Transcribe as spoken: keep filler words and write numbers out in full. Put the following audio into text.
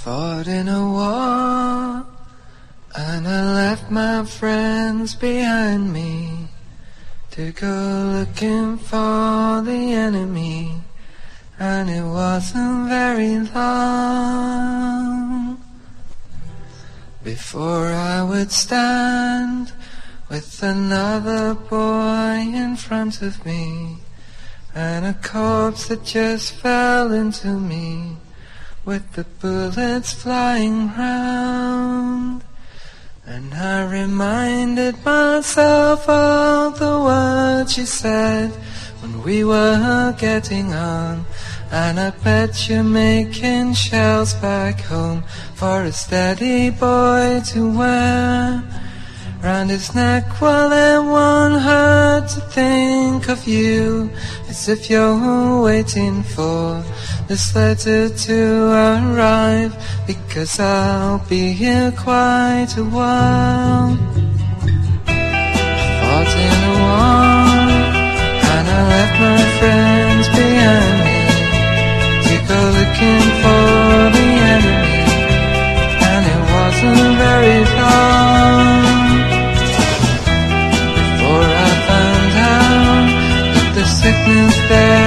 fought in a war, and I left my friends behind me to go looking for the enemy, and it wasn't very long before I would stand with another boy in front of me, and a corpse that just fell into me, with the bullets flying round. And I reminded myself of the words she said when we were getting on, and I bet you're making shells back home for a steady boy to wear round his neck, while everyone hurt to think of you, as if you're waiting for this letter to arrive, because I'll be here quite a while. Fought in a war, and I left my friends behind me to go looking for the enemy, and it wasn't very long before I found out that the sickness there